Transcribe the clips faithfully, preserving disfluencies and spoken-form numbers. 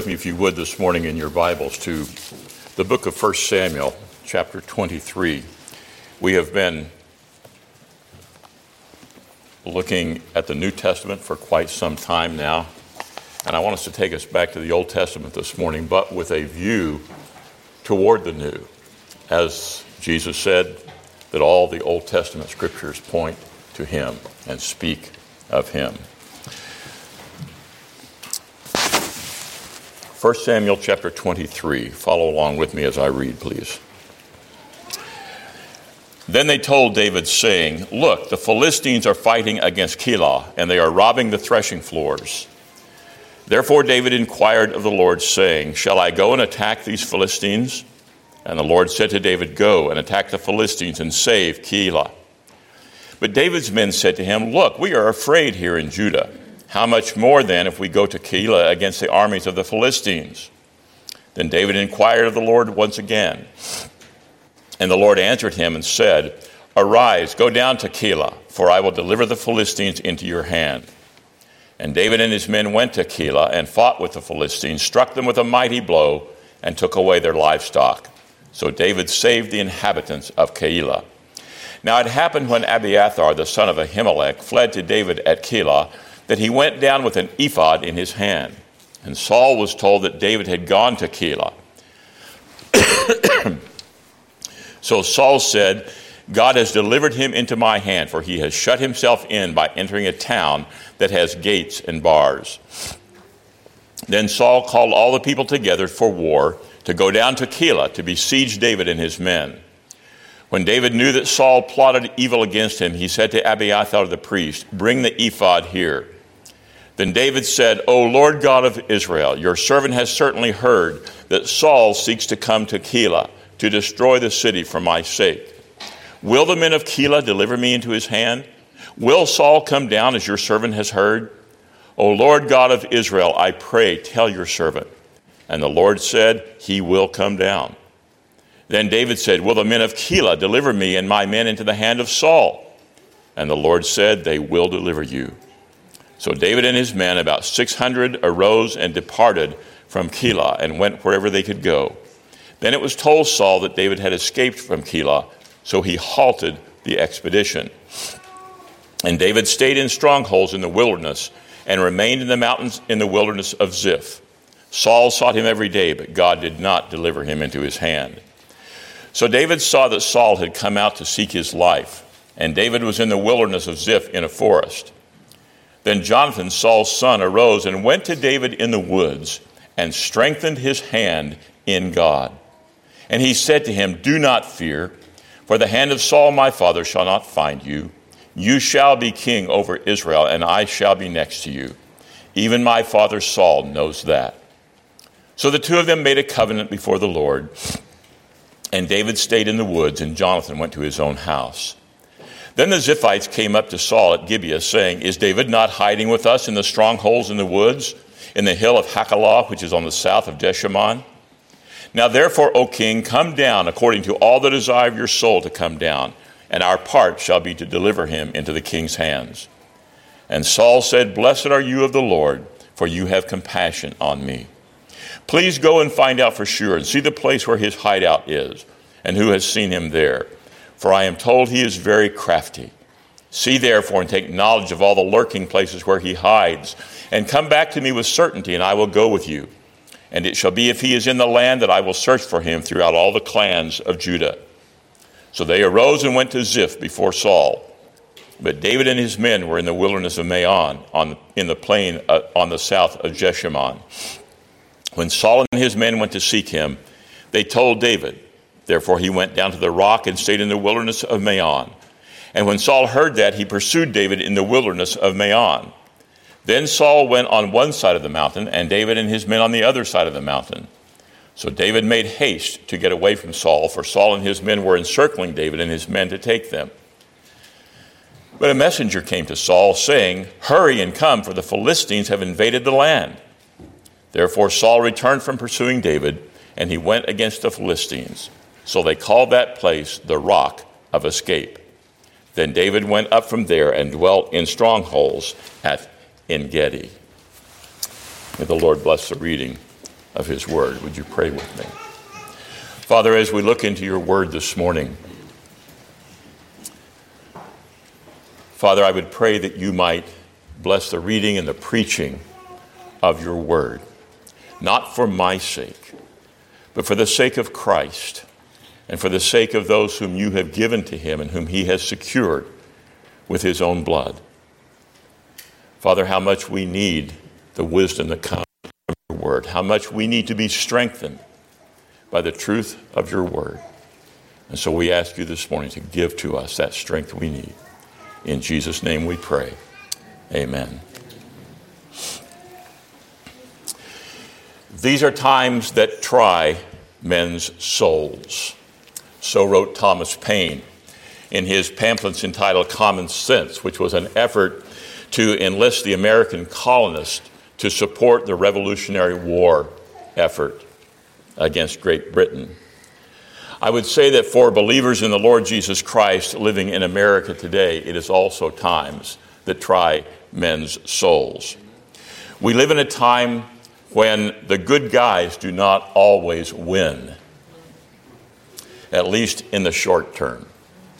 me, if you would, this morning in your Bibles to the book of First Samuel, chapter twenty-three. We have been looking at the New Testament for quite some time now, and I want us to take us back to the Old Testament this morning, but with a view toward the New. As Jesus said, that all the Old Testament scriptures point to him and speak of him. First Samuel chapter twenty-three. Follow along with me as I read, please. Then they told David, saying, "Look, the Philistines are fighting against Keilah, and they are robbing the threshing floors." Therefore David inquired of the Lord, saying, "Shall I go and attack these Philistines?" And the Lord said to David, "Go and attack the Philistines and save Keilah." But David's men said to him, "Look, we are afraid here in Judah. How much more then if we go to Keilah against the armies of the Philistines?" Then David inquired of the Lord once again. And the Lord answered him and said, "Arise, go down to Keilah, for I will deliver the Philistines into your hand." And David and his men went to Keilah and fought with the Philistines, struck them with a mighty blow, and took away their livestock. So David saved the inhabitants of Keilah. Now it happened when Abiathar, the son of Ahimelech, fled to David at Keilah, that he went down with an ephod in his hand. And Saul was told that David had gone to Keilah. So Saul said, "God has delivered him into my hand, for he has shut himself in by entering a town that has gates and bars." Then Saul called all the people together for war to go down to Keilah to besiege David and his men. When David knew that Saul plotted evil against him, he said to Abiathar the priest, "Bring the ephod here." Then David said, "O Lord God of Israel, your servant has certainly heard that Saul seeks to come to Keilah to destroy the city for my sake. Will the men of Keilah deliver me into his hand? Will Saul come down as your servant has heard? O Lord God of Israel, I pray, tell your servant." And the Lord said, "He will come down." Then David said, "Will the men of Keilah deliver me and my men into the hand of Saul?" And the Lord said, "They will deliver you." So David and his men, about six hundred, arose and departed from Keilah and went wherever they could go. Then it was told Saul that David had escaped from Keilah, so he halted the expedition. And David stayed in strongholds in the wilderness and remained in the mountains in the wilderness of Ziph. Saul sought him every day, but God did not deliver him into his hand. So David saw that Saul had come out to seek his life, and David was in the wilderness of Ziph in a forest. Then Jonathan, Saul's son, arose and went to David in the woods and strengthened his hand in God. And he said to him, "Do not fear, for the hand of Saul my father shall not find you. You shall be king over Israel, and I shall be next to you. Even my father Saul knows that." So the two of them made a covenant before the Lord, and David stayed in the woods, and Jonathan went to his own house. Then the Ziphites came up to Saul at Gibeah, saying, "Is David not hiding with us in the strongholds in the woods, in the hill of Hachilah, which is on the south of Jeshimon? Now therefore, O king, come down according to all the desire of your soul to come down, and our part shall be to deliver him into the king's hands." And Saul said, "Blessed are you of the Lord, for you have compassion on me. Please go and find out for sure, and see the place where his hideout is, and who has seen him there. For I am told he is very crafty. See therefore and take knowledge of all the lurking places where he hides, and come back to me with certainty, and I will go with you. And it shall be, if he is in the land, that I will search for him throughout all the clans of Judah." So they arose and went to Ziph before Saul. But David and his men were in the wilderness of Maon, on, in the plain uh, on the south of Jeshimon. When Saul and his men went to seek him, they told David. Therefore he went down to the rock and stayed in the wilderness of Maon. And when Saul heard that, he pursued David in the wilderness of Maon. Then Saul went on one side of the mountain, and David and his men on the other side of the mountain. So David made haste to get away from Saul, for Saul and his men were encircling David and his men to take them. But a messenger came to Saul, saying, "Hurry and come, for the Philistines have invaded the land." Therefore Saul returned from pursuing David, and he went against the Philistines. So they called that place the Rock of Escape. Then David went up from there and dwelt in strongholds at En-gedi. May the Lord bless the reading of his word. Would you pray with me? Father, as we look into your word this morning, Father, I would pray that you might bless the reading and the preaching of your word, not for my sake, but for the sake of Christ and for the sake of those whom you have given to him and whom he has secured with his own blood. Father, how much we need the wisdom that comes from your word, how much we need to be strengthened by the truth of your word. And so we ask you this morning to give to us that strength we need. In Jesus' name we pray. Amen. These are times that try men's souls. So wrote Thomas Paine in his pamphlets entitled Common Sense, which was an effort to enlist the American colonists to support the Revolutionary War effort against Great Britain. I would say that for believers in the Lord Jesus Christ living in America today, it is also times that try men's souls. We live in a time when the good guys do not always win, at least in the short term.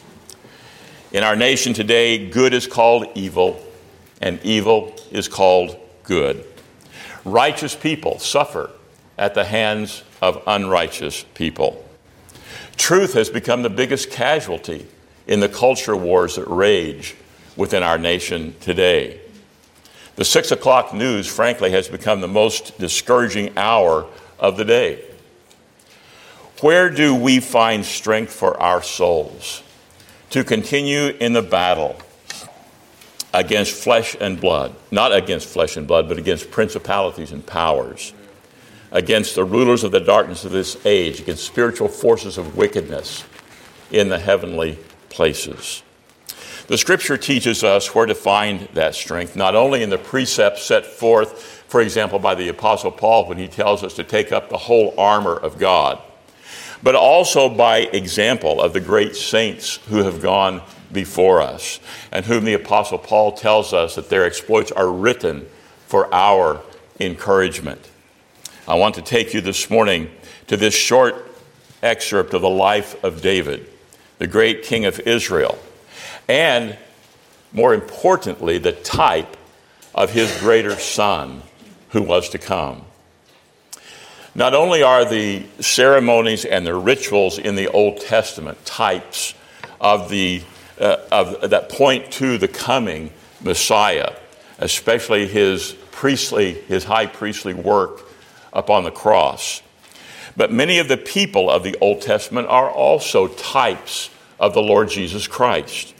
In our nation today, good is called evil, and evil is called good. Righteous people suffer at the hands of unrighteous people. Truth has become the biggest casualty in the culture wars that rage within our nation today. The six o'clock news, frankly, has become the most discouraging hour of the day. Where do we find strength for our souls to continue in the battle against flesh and blood? Not against flesh and blood, but against principalities and powers, against the rulers of the darkness of this age, against spiritual forces of wickedness in the heavenly places. The Scripture teaches us where to find that strength, not only in the precepts set forth, for example, by the Apostle Paul when he tells us to take up the whole armor of God, but also by example of the great saints who have gone before us and whom the Apostle Paul tells us that their exploits are written for our encouragement. I want to take you this morning to this short excerpt of the life of David, the great king of Israel, and more importantly, the type of his greater son who was to come. Not only are the ceremonies and the rituals in the Old Testament types of the uh, of that point to the coming Messiah, especially his priestly, his high priestly work upon the cross, but many of the people of the Old Testament are also types of the Lord Jesus Christ.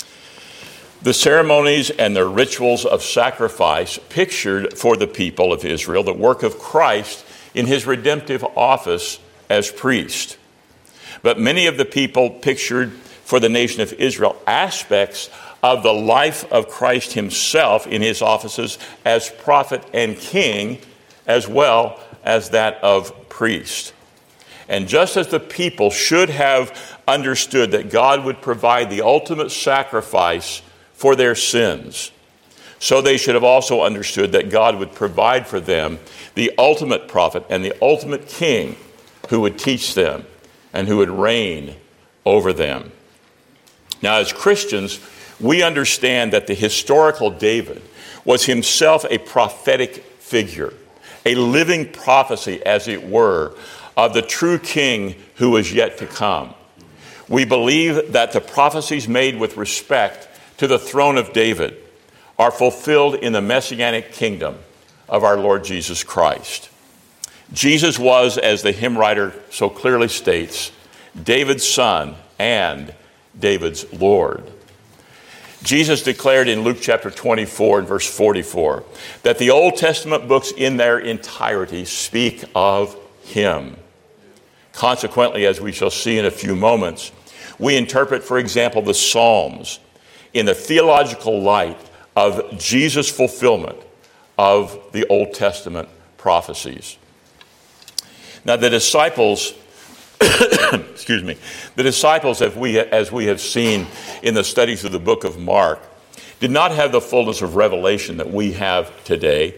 The ceremonies and the rituals of sacrifice pictured for the people of Israel the work of Christ in his redemptive office as priest. But many of the people pictured for the nation of Israel aspects of the life of Christ himself in his offices as prophet and king, as well as that of priest. And just as the people should have understood that God would provide the ultimate sacrifice for their sins, so they should have also understood that God would provide for them the ultimate prophet and the ultimate king who would teach them and who would reign over them. Now, as Christians, we understand that the historical David was himself a prophetic figure, a living prophecy, as it were, of the true king who was yet to come. We believe that the prophecies made with respect to the throne of David are fulfilled in the messianic kingdom of our Lord Jesus Christ. Jesus was, as the hymn writer so clearly states, David's son and David's Lord. Jesus declared in Luke chapter twenty-four and verse forty-four that the Old Testament books in their entirety speak of him. Consequently, as we shall see in a few moments, we interpret, for example, the Psalms in the theological light of Jesus' fulfillment of the Old Testament prophecies. Now, the disciples, excuse me, the disciples, as we, as we have seen in the studies of the book of Mark, did not have the fullness of revelation that we have today.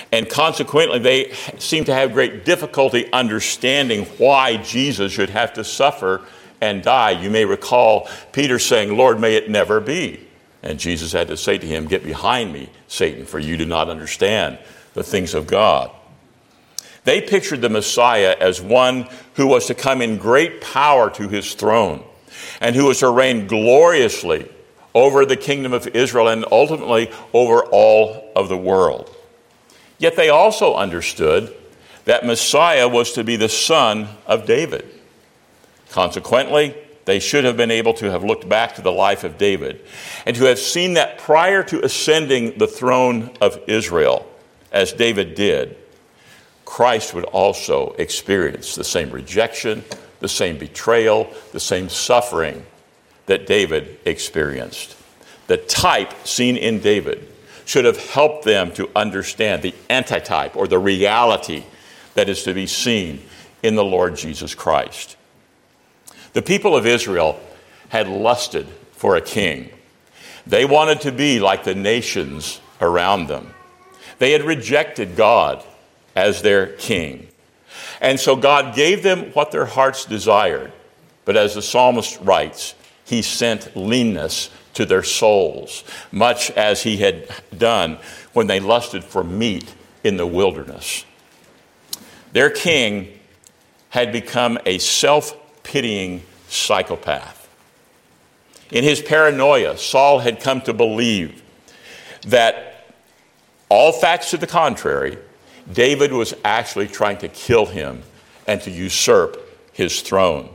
And consequently, they seem to have great difficulty understanding why Jesus should have to suffer and die. You may recall Peter saying, "Lord, may it never be." And Jesus had to say to him, "Get behind me, Satan, for you do not understand the things of God." They pictured the Messiah as one who was to come in great power to his throne and who was to reign gloriously over the kingdom of Israel and ultimately over all of the world. Yet they also understood that Messiah was to be the son of David. Consequently, they should have been able to have looked back to the life of David and to have seen that prior to ascending the throne of Israel, as David did, Christ would also experience the same rejection, the same betrayal, the same suffering that David experienced. The type seen in David should have helped them to understand the antitype or the reality that is to be seen in the Lord Jesus Christ. The people of Israel had lusted for a king. They wanted to be like the nations around them. They had rejected God as their king. And so God gave them what their hearts desired. But as the psalmist writes, he sent leanness to their souls, much as he had done when they lusted for meat in the wilderness. Their king had become a self-pitying psychopath. In his paranoia, Saul had come to believe that, all facts to the contrary, David was actually trying to kill him and to usurp his throne.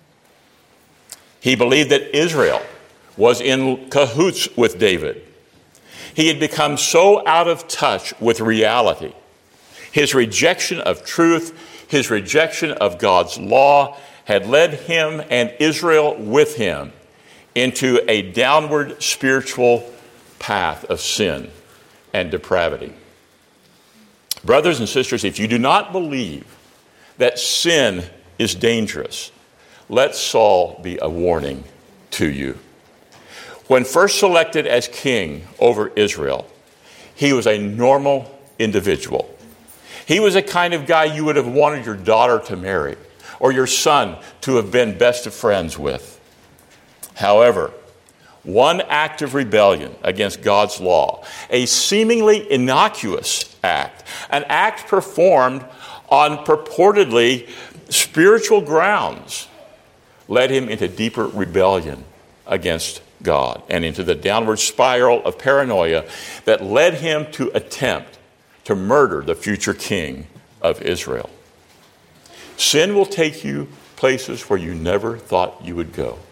He believed that Israel was in cahoots with David. He had become so out of touch with reality. His rejection of truth, his rejection of God's law had led him and Israel with him into a downward spiritual path of sin and depravity. Brothers and sisters, if you do not believe that sin is dangerous, let Saul be a warning to you. When first selected as king over Israel, he was a normal individual. He was a kind of guy you would have wanted your daughter to marry or your son to have been best of friends with. However, one act of rebellion against God's law, a seemingly innocuous act, an act performed on purportedly spiritual grounds, led him into deeper rebellion against God and into the downward spiral of paranoia that led him to attempt to murder the future king of Israel. Sin will take you places where you never thought you would go.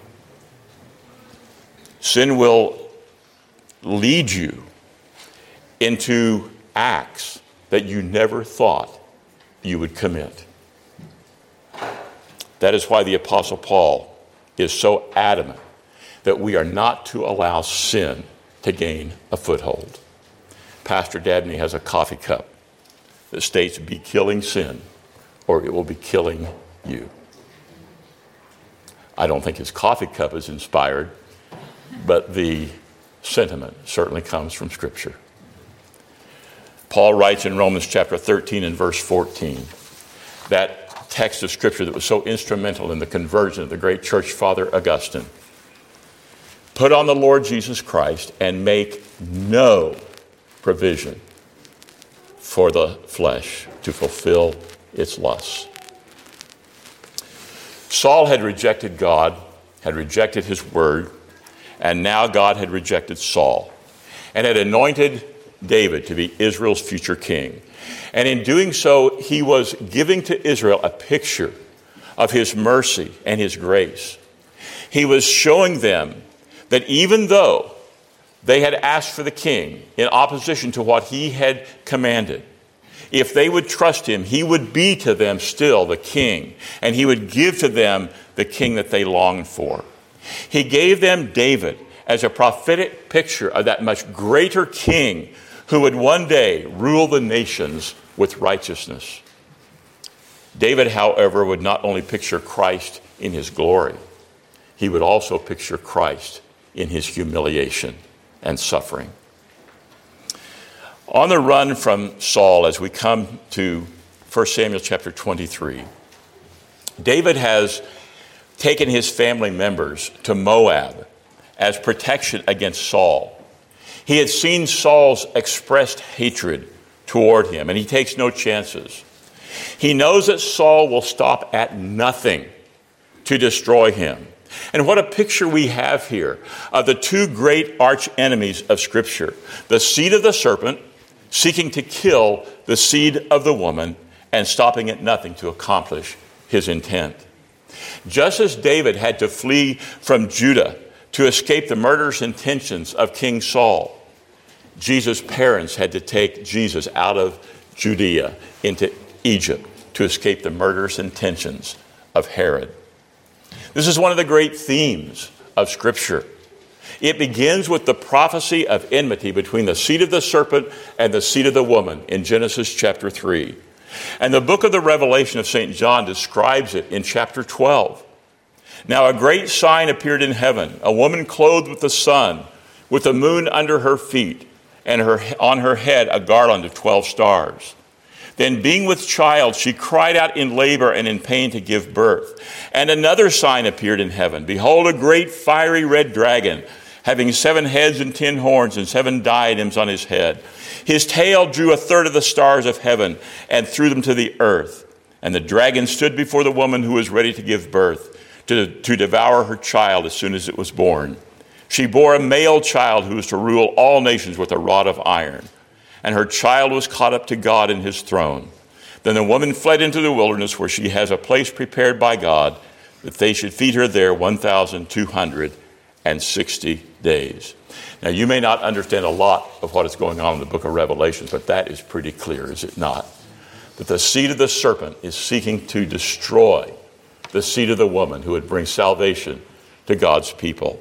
Sin will lead you into acts that you never thought you would commit. That is why the Apostle Paul is so adamant that we are not to allow sin to gain a foothold. Pastor Dabney has a coffee cup that states, "Be killing sin, or it will be killing you." I don't think his coffee cup is inspired, but the sentiment certainly comes from Scripture. Paul writes in Romans chapter thirteen and verse fourteen, that text of Scripture that was so instrumental in the conversion of the great church father Augustine. "Put on the Lord Jesus Christ and make no provision for the flesh to fulfill its lusts." Saul had rejected God, had rejected his word, and now God had rejected Saul and had anointed David to be Israel's future king. And in doing so, he was giving to Israel a picture of his mercy and his grace. He was showing them that even though they had asked for the king in opposition to what he had commanded, if they would trust him, he would be to them still the king, and he would give to them the king that they longed for. He gave them David as a prophetic picture of that much greater king who would one day rule the nations with righteousness. David, however, would not only picture Christ in his glory, he would also picture Christ in his humiliation and suffering. On the run from Saul, as we come to First Samuel chapter twenty-three, David has taken his family members to Moab as protection against Saul. He had seen Saul's expressed hatred toward him, and he takes no chances. He knows that Saul will stop at nothing to destroy him. And what a picture we have here of the two great arch enemies of Scripture, the seed of the serpent seeking to kill the seed of the woman and stopping at nothing to accomplish his intent. Just as David had to flee from Judah to escape the murderous intentions of King Saul, Jesus' parents had to take Jesus out of Judea into Egypt to escape the murderous intentions of Herod. This is one of the great themes of Scripture. It begins with the prophecy of enmity between the seed of the serpent and the seed of the woman in Genesis chapter three. And the book of the Revelation of Saint John describes it in chapter twelve. Now a great sign appeared in heaven, a woman clothed with the sun, with the moon under her feet, and her, on her head a garland of twelve stars. Then being with child, she cried out in labor and in pain to give birth. And another sign appeared in heaven. Behold, a great fiery red dragon, having seven heads and ten horns and seven diadems on his head. His tail drew a third of the stars of heaven and threw them to the earth. And the dragon stood before the woman who was ready to give birth, to, to devour her child as soon as it was born. She bore a male child who was to rule all nations with a rod of iron. And her child was caught up to God in his throne. Then the woman fled into the wilderness, where she has a place prepared by God, that they should feed her there one thousand two hundred sixty days. Now, you may not understand a lot of what is going on in the book of Revelation, but that is pretty clear, is it not? That the seed of the serpent is seeking to destroy the seed of the woman who would bring salvation to God's people.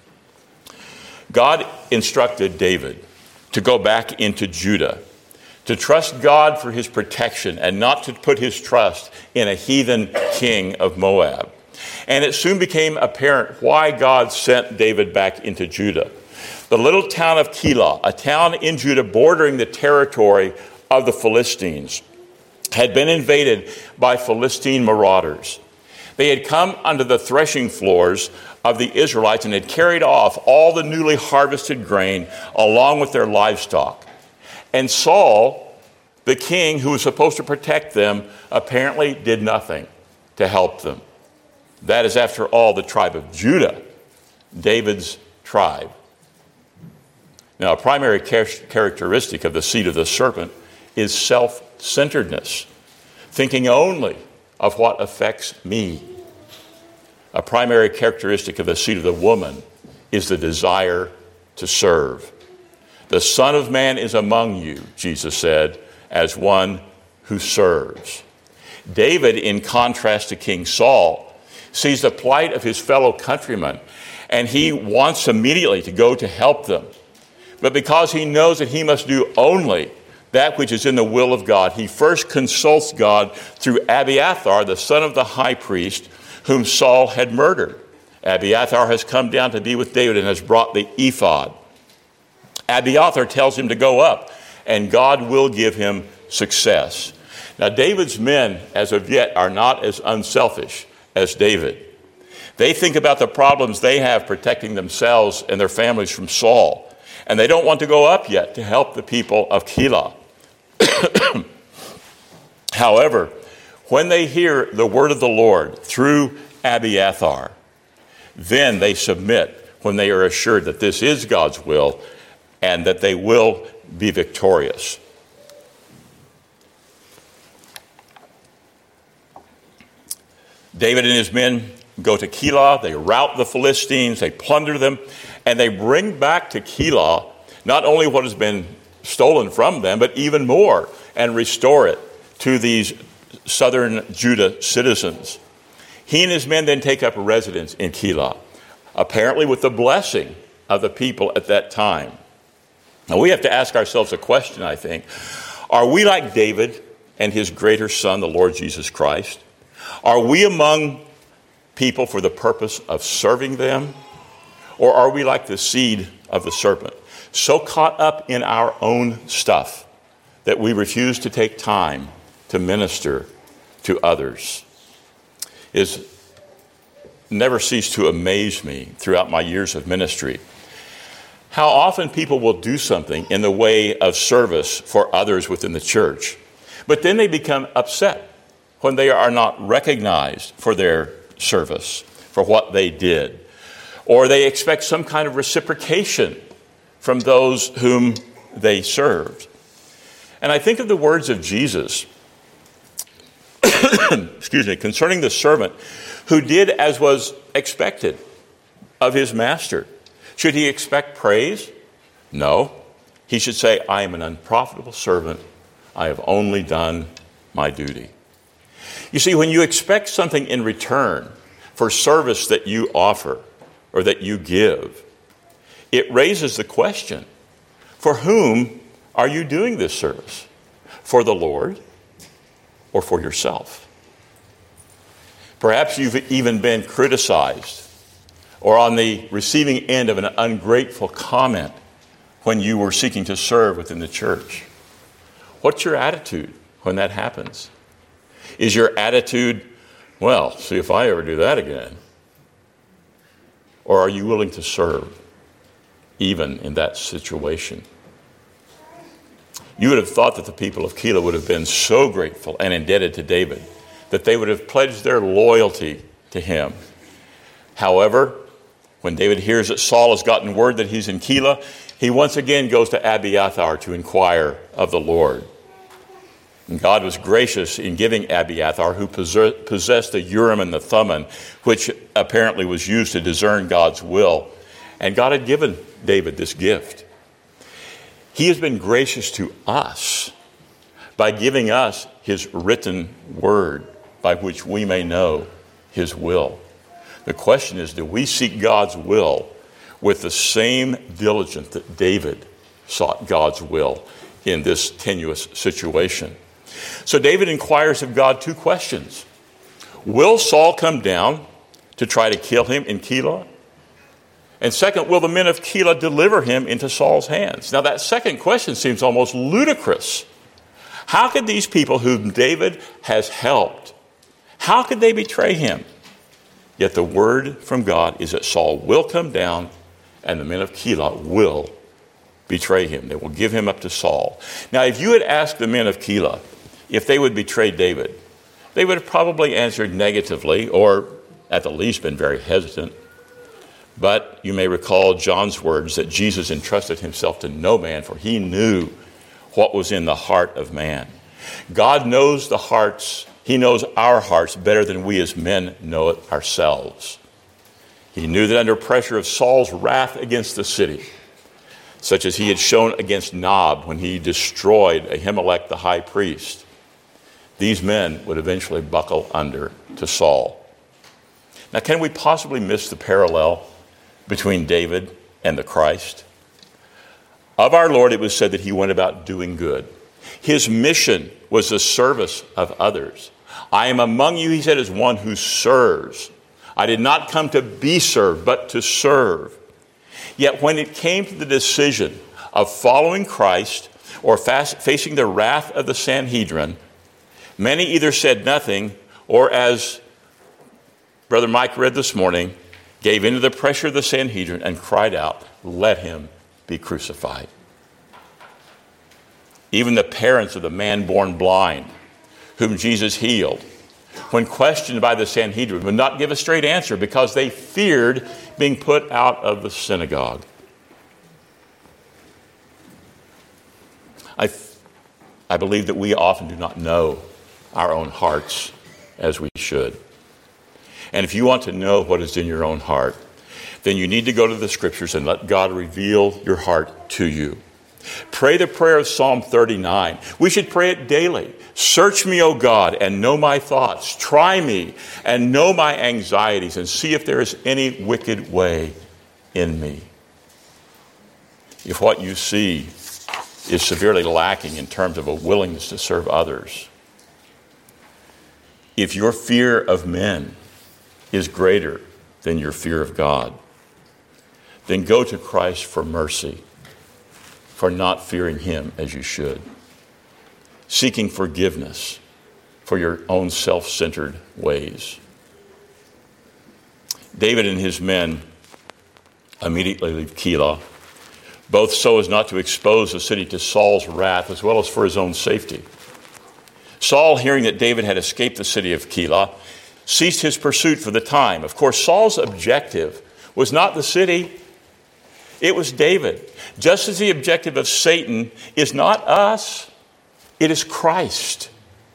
God instructed David to go back into Judah, to trust God for his protection and not to put his trust in a heathen king of Moab. And it soon became apparent why God sent David back into Judah. The little town of Keilah, a town in Judah bordering the territory of the Philistines, had been invaded by Philistine marauders. They had come under the threshing floors of the Israelites and had carried off all the newly harvested grain along with their livestock. And Saul, the king who was supposed to protect them, apparently did nothing to help them. That is, after all, the tribe of Judah, David's tribe. Now, a primary char- characteristic of the seed of the serpent is self-centeredness, thinking only of what affects me. A primary characteristic of the seed of the woman is the desire to serve. The Son of Man is among you, Jesus said, as one who serves. David, in contrast to King Saul, sees the plight of his fellow countrymen, and he wants immediately to go to help them. But because he knows that he must do only that which is in the will of God, he first consults God through Abiathar, the son of the high priest, whom Saul had murdered. Abiathar has come down to be with David and has brought the ephod. Abiathar tells him to go up, and God will give him success. Now, David's men, as of yet, are not as unselfish as David. They think about the problems they have protecting themselves and their families from Saul, and they don't want to go up yet to help the people of Keilah. However, when they hear the word of the Lord through Abiathar, then they submit when they are assured that this is God's will and that they will be victorious. David and his men go to Keilah, they rout the Philistines, they plunder them, and they bring back to Keilah not only what has been stolen from them, but even more, and restore it to these southern Judah citizens. He and his men then take up residence in Keilah, apparently with the blessing of the people at that time. Now we have to ask ourselves a question, I think. Are we like David and his greater son, the Lord Jesus Christ? Are we among people for the purpose of serving them? Or are we like the seed of the serpent, so caught up in our own stuff that we refuse to take time to minister to others. Is never ceased to amaze me throughout my years of ministry how often people will do something in the way of service for others within the church, but then they become upset when they are not recognized for their service, for what they did, or they expect some kind of reciprocation from those whom they served. And I think of the words of Jesus, excuse me, concerning the servant who did as was expected of his master. Should he expect praise? No. He should say, I am an unprofitable servant. I have only done my duty. You see, when you expect something in return for service that you offer or that you give, it raises the question, for whom are you doing this service? For the Lord or for yourself? Perhaps you've even been criticized or on the receiving end of an ungrateful comment when you were seeking to serve within the church. What's your attitude when that happens? Is your attitude, well, see if I ever do that again? Or are you willing to serve even in that situation? You would have thought that the people of Keilah would have been so grateful and indebted to David that they would have pledged their loyalty to him. However, when David hears that Saul has gotten word that he's in Keilah, he once again goes to Abiathar to inquire of the Lord. And God was gracious in giving Abiathar, who possessed the Urim and the Thummim, which apparently was used to discern God's will. And God had given David this gift. He has been gracious to us by giving us his written word by which we may know his will. The question is, do we seek God's will with the same diligence that David sought God's will in this tenuous situation? So David inquires of God two questions. Will Saul come down to try to kill him in Keilah? And second, will the men of Keilah deliver him into Saul's hands? Now that second question seems almost ludicrous. How could these people whom David has helped, how could they betray him? Yet the word from God is that Saul will come down and the men of Keilah will betray him. They will give him up to Saul. Now, if you had asked the men of Keilah if they would betray David, they would have probably answered negatively or at the least been very hesitant. But you may recall John's words that Jesus entrusted himself to no man, for he knew what was in the heart of man. God knows the hearts. He knows our hearts better than we as men know it ourselves. He knew that under pressure of Saul's wrath against the city, such as he had shown against Nob when he destroyed Ahimelech the high priest, these men would eventually buckle under to Saul. Now, can we possibly miss the parallel between David and the Christ? Of our Lord, it was said that he went about doing good. His mission was the service of others. I am among you, he said, as one who serves. I did not come to be served, but to serve. Yet when it came to the decision of following Christ or fast, facing the wrath of the Sanhedrin, many either said nothing or, as Brother Mike read this morning, gave into the pressure of the Sanhedrin and cried out, let him be crucified. Even the parents of the man born blind, whom Jesus healed, when questioned by the Sanhedrin, would not give a straight answer because they feared being put out of the synagogue. I, I believe that we often do not know our own hearts as we should. And if you want to know what is in your own heart, then you need to go to the scriptures and let God reveal your heart to you. Pray the prayer of Psalm thirty-nine. We should pray it daily. Search me, O God, and know my thoughts. Try me and know my anxieties and see if there is any wicked way in me. If what you see is severely lacking in terms of a willingness to serve others, if your fear of men is greater than your fear of God, then go to Christ for mercy for not fearing him as you should, seeking forgiveness for your own self-centered ways. David and his men immediately leave Keilah, both so as not to expose the city to Saul's wrath, as well as for his own safety. Saul, hearing that David had escaped the city of Keilah, ceased his pursuit for the time. Of course, Saul's objective was not the city, it was David. Just as the objective of Satan is not us, it is Christ.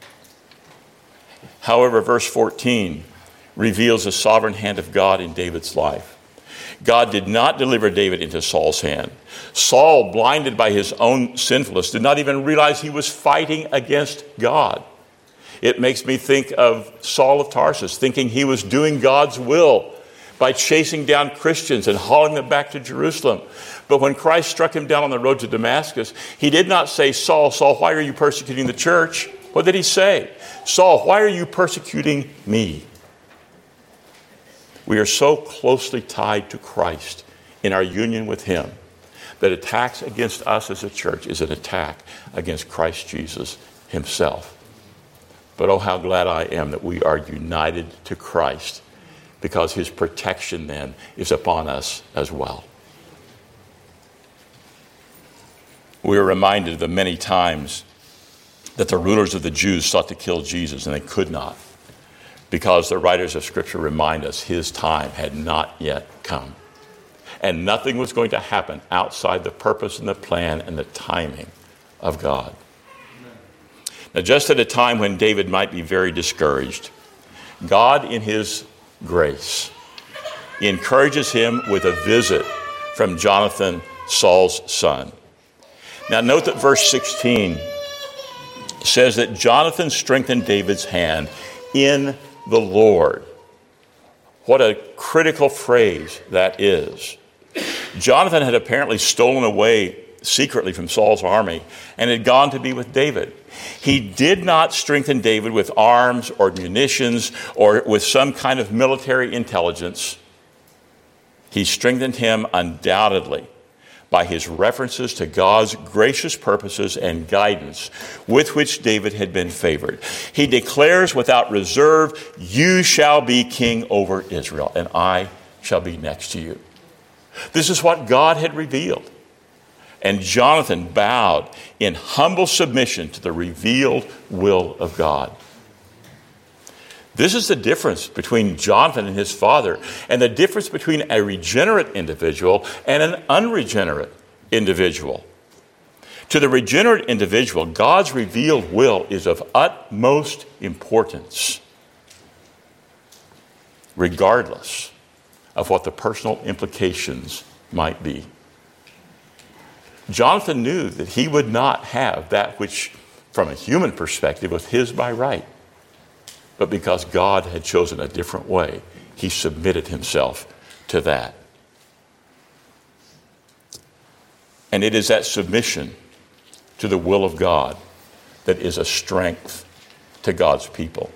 However, verse fourteen reveals the sovereign hand of God in David's life. God did not deliver David into Saul's hand. Saul, blinded by his own sinfulness, did not even realize he was fighting against God. It makes me think of Saul of Tarsus, thinking he was doing God's will by chasing down Christians and hauling them back to Jerusalem. But when Christ struck him down on the road to Damascus, he did not say, Saul, Saul, why are you persecuting the church? What did he say? Saul, why are you persecuting me? We are so closely tied to Christ in our union with him that attacks against us as a church is an attack against Christ Jesus himself. But oh, how glad I am that we are united to Christ, because his protection then is upon us as well. We are reminded of the many times that the rulers of the Jews sought to kill Jesus and they could not, because the writers of Scripture remind us his time had not yet come. And nothing was going to happen outside the purpose and the plan and the timing of God. Now, just at a time when David might be very discouraged, God in his grace encourages him with a visit from Jonathan, Saul's son. Now, note that verse sixteen says that Jonathan strengthened David's hand in the Lord. What a critical phrase that is. Jonathan had apparently stolen away secretly from Saul's army and had gone to be with David. He did not strengthen David with arms or munitions or with some kind of military intelligence. He strengthened him undoubtedly by his references to God's gracious purposes and guidance with which David had been favored. He declares without reserve, "You shall be king over Israel, and I shall be next to you." This is what God had revealed. And Jonathan bowed in humble submission to the revealed will of God. This is the difference between Jonathan and his father, and the difference between a regenerate individual and an unregenerate individual. To the regenerate individual, God's revealed will is of utmost importance, regardless of what the personal implications might be. Jonathan knew that he would not have that which, from a human perspective, was his by right. But because God had chosen a different way, he submitted himself to that. And it is that submission to the will of God that is a strength to God's people.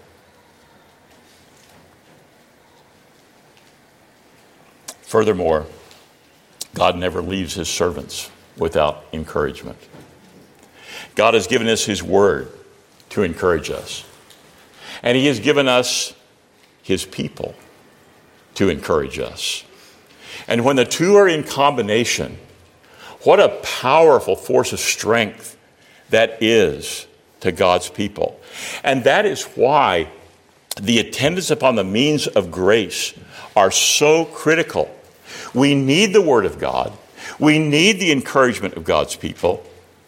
Furthermore, God never leaves his servants without encouragement. God has given us his word to encourage us. And he has given us his people to encourage us. And when the two are in combination, what a powerful force of strength that is to God's people. And that is why the attendance upon the means of grace are so critical. We need the word of God. We need the encouragement of God's people.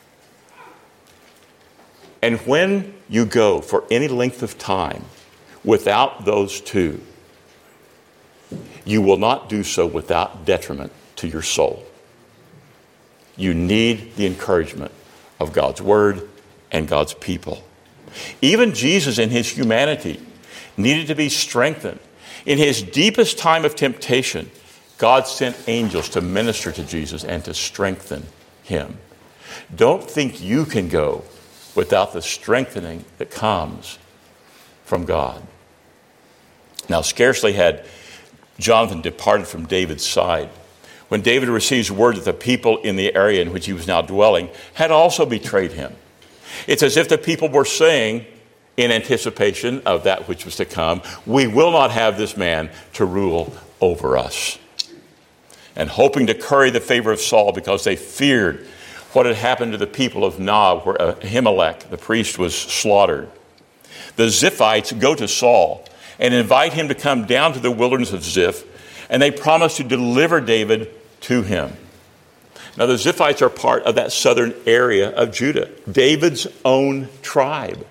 And when you go for any length of time without those two, you will not do so without detriment to your soul. You need the encouragement of God's word and God's people. Even Jesus in his humanity needed to be strengthened. In his deepest time of temptation, God sent angels to minister to Jesus and to strengthen him. Don't think you can go without the strengthening that comes from God. Now, scarcely had Jonathan departed from David's side when David receives word that the people in the area in which he was now dwelling had also betrayed him. It's as if the people were saying, in anticipation of that which was to come, we will not have this man to rule over us. And hoping to curry the favor of Saul because they feared what had happened to the people of Nob, where Ahimelech, the priest, was slaughtered. The Ziphites go to Saul and invite him to come down to the wilderness of Ziph, and they promise to deliver David to him. Now, the Ziphites are part of that southern area of Judah, David's own tribe.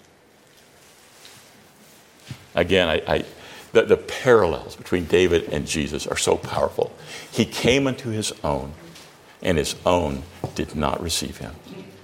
Again, I, I, the, the parallels between David and Jesus are so powerful. He came unto his own, and his own did not receive him.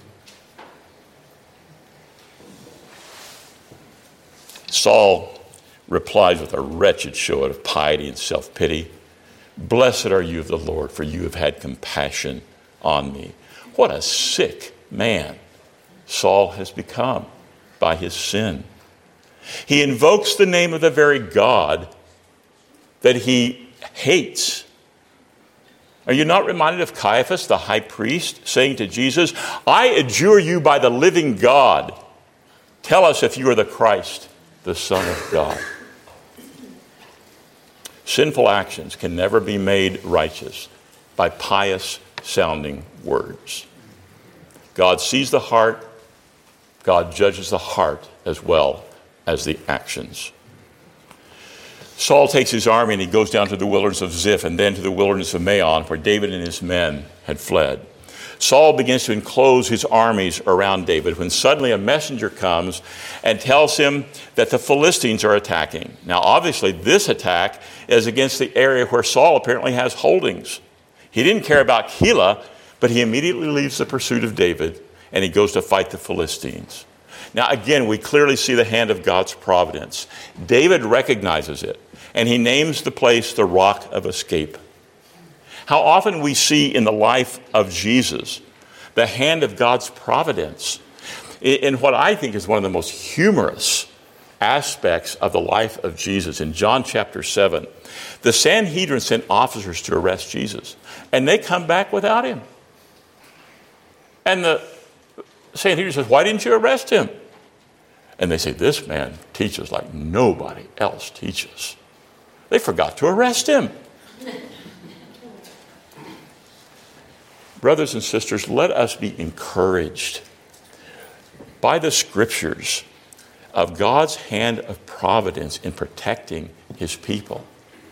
Saul replies with a wretched show of piety and self-pity. Blessed are you of the Lord, for you have had compassion on me. What a sick man Saul has become by his sin. He invokes the name of the very God that he hates. Are you not reminded of Caiaphas, the high priest, saying to Jesus, I adjure you by the living God. Tell us if you are the Christ, the Son of God. Sinful actions can never be made righteous by pious-sounding words. God sees the heart. God judges the heart as well as the actions. Saul takes his army and he goes down to the wilderness of Ziph and then to the wilderness of Maon, where David and his men had fled. Saul begins to enclose his armies around David when suddenly a messenger comes and tells him that the Philistines are attacking. Now, obviously, this attack is against the area where Saul apparently has holdings. He didn't care about Keilah, but he immediately leaves the pursuit of David and he goes to fight the Philistines. Now, again, we clearly see the hand of God's providence. David recognizes it, and he names the place the Rock of Escape. How often we see in the life of Jesus the hand of God's providence in what I think is one of the most humorous aspects of the life of Jesus. In John chapter seven, the Sanhedrin sent officers to arrest Jesus, and they come back without him. And the Sanhedrin says, why didn't you arrest him? And they say, this man teaches like nobody else teaches. They forgot to arrest him. Brothers and sisters, let us be encouraged by the scriptures of God's hand of providence in protecting his people.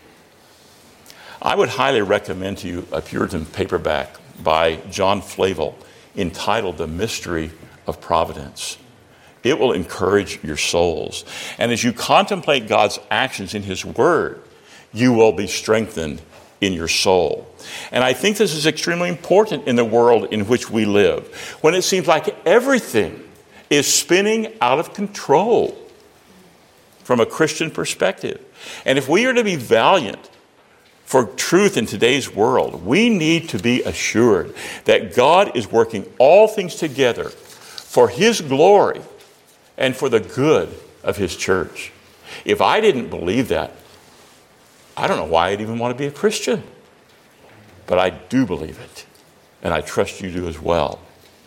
I would highly recommend to you a Puritan paperback by John Flavel entitled The Mystery of Providence. It will encourage your souls. And as you contemplate God's actions in his word, you will be strengthened in your soul. And I think this is extremely important in the world in which we live, when it seems like everything is spinning out of control from a Christian perspective. And if we are to be valiant for truth in today's world, we need to be assured that God is working all things together for his glory and for the good of his church. If I didn't believe that, I don't know why I'd even want to be a Christian. But I do believe it, and I trust you do as well.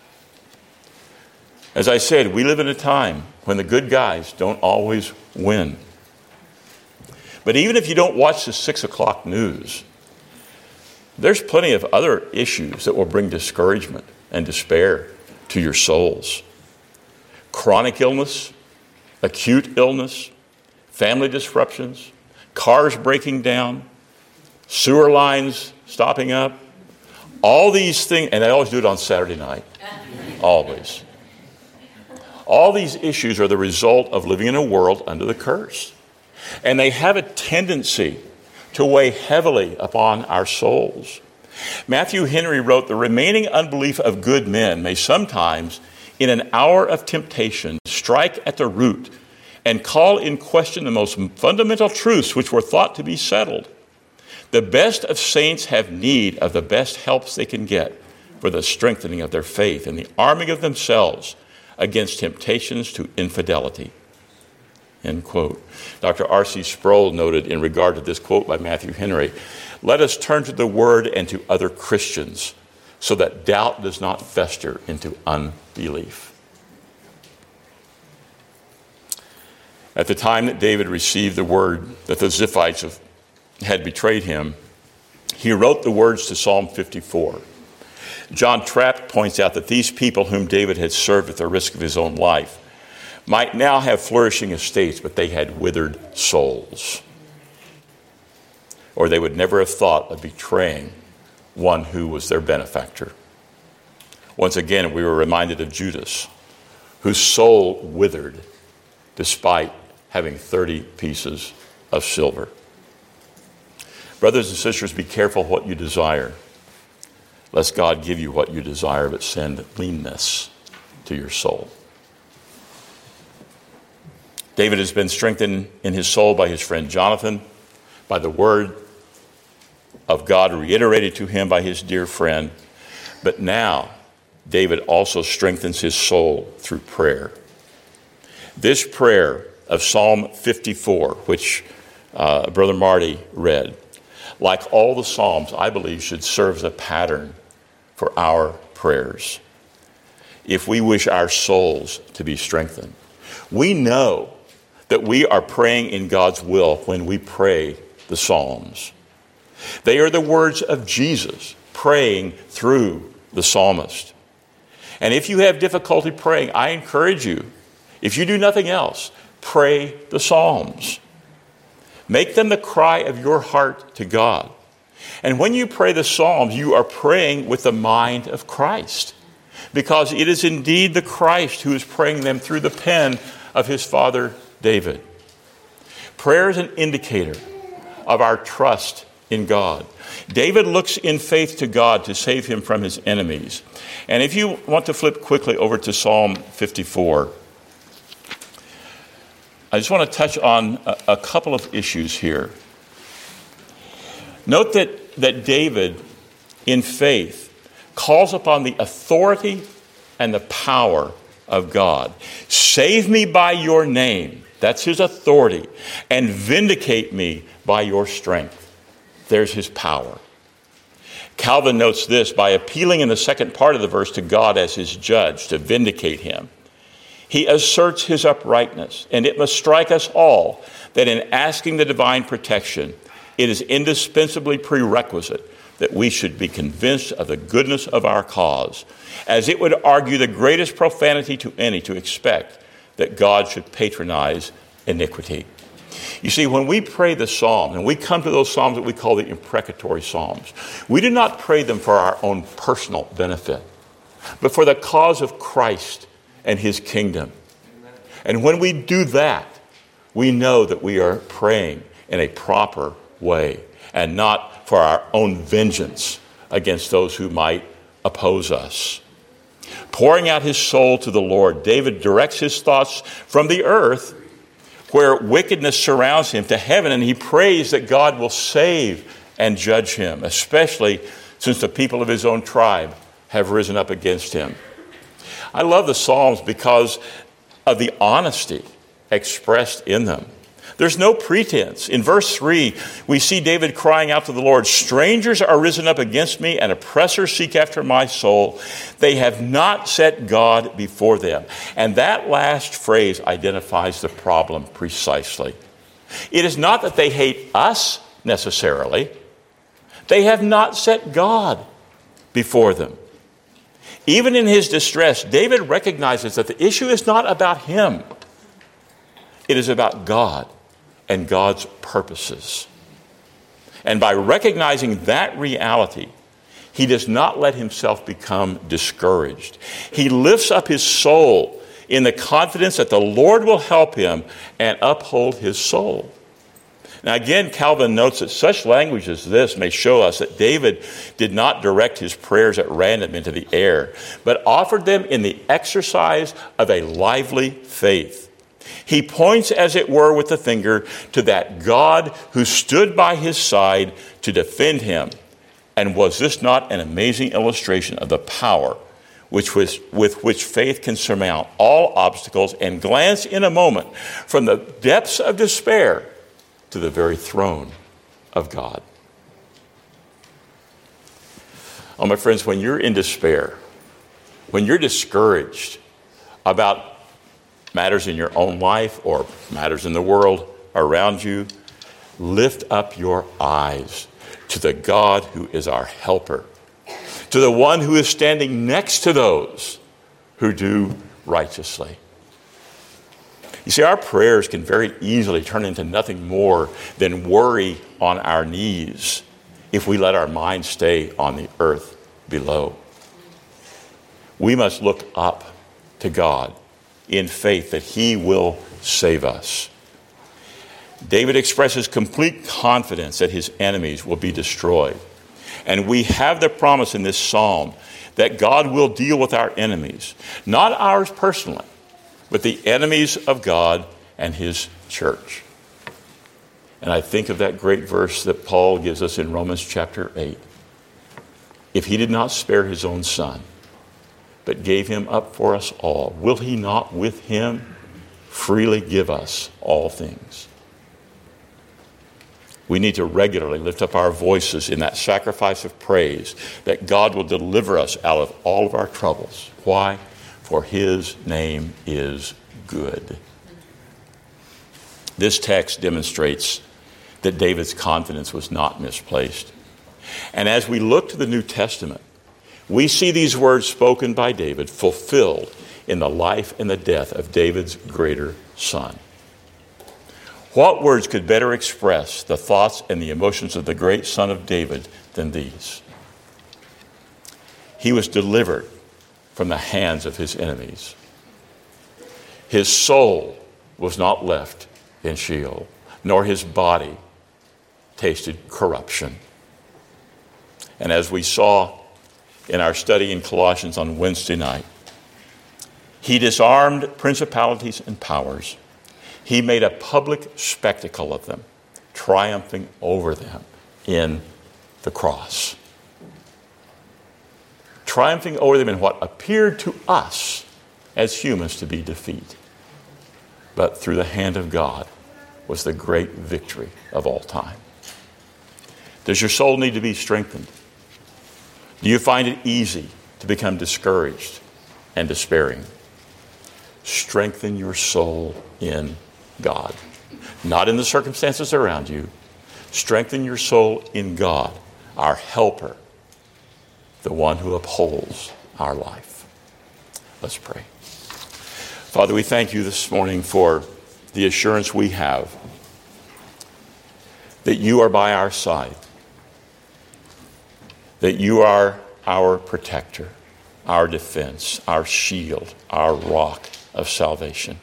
As I said, we live in a time when the good guys don't always win. But even if you don't watch the six o'clock news, there's plenty of other issues that will bring discouragement and despair to your souls. Chronic illness, acute illness, family disruptions, cars breaking down, sewer lines stopping up, all these things, and they always do it on Saturday night, always. All these issues are the result of living in a world under the curse. And they have a tendency to weigh heavily upon our souls. Matthew Henry wrote, the remaining unbelief of good men may sometimes, in an hour of temptation, strike at the root and call in question the most fundamental truths which were thought to be settled. The best of saints have need of the best helps they can get for the strengthening of their faith and the arming of themselves against temptations to infidelity. end quote. Doctor R C Sproul noted in regard to this quote by Matthew Henry, let us turn to the Word and to other Christians so that doubt does not fester into unbelief. At the time that David received the word that the Ziphites had betrayed him, he wrote the words to Psalm fifty-four. John Trapp points out that these people whom David had served at the risk of his own life might now have flourishing estates, but they had withered souls. Or they would never have thought of betraying one who was their benefactor. Once again, we were reminded of Judas, whose soul withered despite having thirty pieces of silver. Brothers and sisters, be careful what you desire, lest God give you what you desire, but send leanness to your soul. David has been strengthened in his soul by his friend Jonathan, by the word of God reiterated to him by his dear friend. But now, David also strengthens his soul through prayer. This prayer of Psalm fifty-four, which uh, Brother Marty read, like all the Psalms, I believe, should serve as a pattern for our prayers. If we wish our souls to be strengthened, we know that we are praying in God's will when we pray the Psalms. They are the words of Jesus praying through the psalmist. And if you have difficulty praying, I encourage you, if you do nothing else, pray the Psalms. Make them the cry of your heart to God. And when you pray the Psalms, you are praying with the mind of Christ, because it is indeed the Christ who is praying them through the pen of his father David. Prayer is an indicator of our trust in God. David looks in faith to God to save him from his enemies. And if you want to flip quickly over to Psalm fifty-four, I just want to touch on a, a couple of issues here. Note that, that David, in faith, calls upon the authority and the power of God. Save me by your name. That's his authority. And vindicate me by your strength. There's his power. Calvin notes this by appealing in the second part of the verse to God as his judge to vindicate him. He asserts his uprightness, and it must strike us all that in asking the divine protection, it is indispensably prerequisite that we should be convinced of the goodness of our cause, as it would argue the greatest profanity to any to expect that God should patronize iniquity. You see, when we pray the psalm, and we come to those psalms that we call the imprecatory psalms, we do not pray them for our own personal benefit, but for the cause of Christ and his kingdom. And when we do that, we know that we are praying in a proper way and not for our own vengeance against those who might oppose us. Pouring out his soul to the Lord, David directs his thoughts from the earth where wickedness surrounds him to heaven, and he prays that God will save and judge him, especially since the people of his own tribe have risen up against him. I love the Psalms because of the honesty expressed in them. There's no pretense. In verse three, we see David crying out to the Lord, strangers are risen up against me, and oppressors seek after my soul. They have not set God before them. And that last phrase identifies the problem precisely. It is not that they hate us necessarily. They have not set God before them. Even in his distress, David recognizes that the issue is not about him. It is about God and God's purposes. And by recognizing that reality, he does not let himself become discouraged. He lifts up his soul in the confidence that the Lord will help him and uphold his soul. Now again, Calvin notes that such language as this may show us that David did not direct his prayers at random into the air, but offered them in the exercise of a lively faith. He points, as it were, with the finger to that God who stood by his side to defend him. And was this not an amazing illustration of the power which was, with which faith can surmount all obstacles and glance in a moment from the depths of despair to the very throne of God. Oh, my friends, when you're in despair, when you're discouraged about matters in your own life or matters in the world around you, lift up your eyes to the God who is our helper, to the one who is standing next to those who do righteously. You see, our prayers can very easily turn into nothing more than worry on our knees if we let our minds stay on the earth below. We must look up to God in faith that he will save us. David expresses complete confidence that his enemies will be destroyed. And we have the promise in this psalm that God will deal with our enemies, not ours personally, but the enemies of God and his church. And I think of that great verse that Paul gives us in Romans chapter eight. If he did not spare his own son, but gave him up for us all, will he not with him freely give us all things? We need to regularly lift up our voices in that sacrifice of praise that God will deliver us out of all of our troubles. Why? For his name is good. This text demonstrates that David's confidence was not misplaced. And as we look to the New Testament, we see these words spoken by David fulfilled in the life and the death of David's greater son. What words could better express the thoughts and the emotions of the great son of David than these? He was delivered from the hands of his enemies. His soul was not left in Sheol, nor his body tasted corruption. And as we saw in our study in Colossians on Wednesday night, he disarmed principalities and powers. He made a public spectacle of them, triumphing over them in the cross. Triumphing over them in what appeared to us as humans to be defeat. But through the hand of God was the great victory of all time. Does your soul need to be strengthened? Do you find it easy to become discouraged and despairing? Strengthen your soul in God, not in the circumstances around you. Strengthen your soul in God, our helper, the one who upholds our life. Let's pray. Father, we thank you this morning for the assurance we have that you are by our side, that you are our protector, our defense, our shield, our rock of salvation.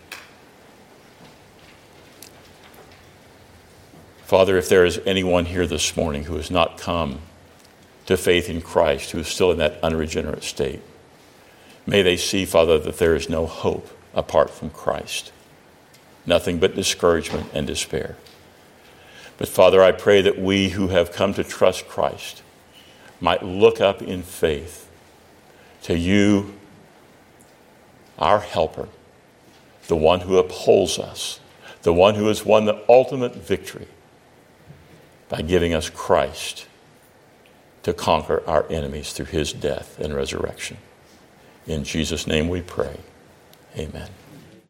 Father, if there is anyone here this morning who has not come to faith in Christ, who is still in that unregenerate state, may they see, Father, that there is no hope apart from Christ. Nothing but discouragement and despair. But Father, I pray that we who have come to trust Christ might look up in faith to you, our helper, the one who upholds us, the one who has won the ultimate victory by giving us Christ to conquer our enemies through his death and resurrection. In Jesus' name we pray. Amen.